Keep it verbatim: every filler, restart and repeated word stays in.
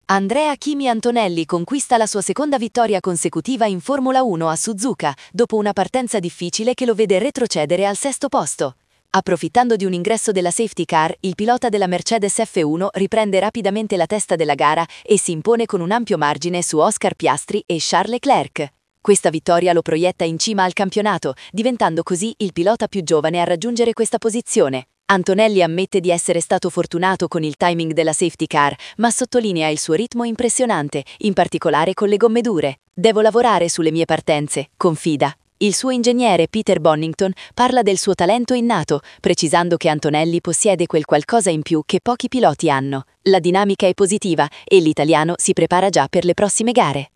Andrea Kimi Antonelli conquista la sua seconda vittoria consecutiva in Formula uno a Suzuka, dopo una partenza difficile che lo vede retrocedere al sesto posto. Approfittando di un ingresso della safety car, il pilota della Mercedes F uno riprende rapidamente la testa della gara e si impone con un ampio margine su Oscar Piastri e Charles Leclerc. Questa vittoria lo proietta in cima al campionato, diventando così il pilota più giovane a raggiungere questa posizione. Antonelli ammette di essere stato fortunato con il timing della safety car, ma sottolinea il suo ritmo impressionante, in particolare con le gomme dure. Devo lavorare sulle mie partenze, confida. Il suo ingegnere Peter Bonnington parla del suo talento innato, precisando che Antonelli possiede quel qualcosa in più che pochi piloti hanno. La dinamica è positiva e l'italiano si prepara già per le prossime gare.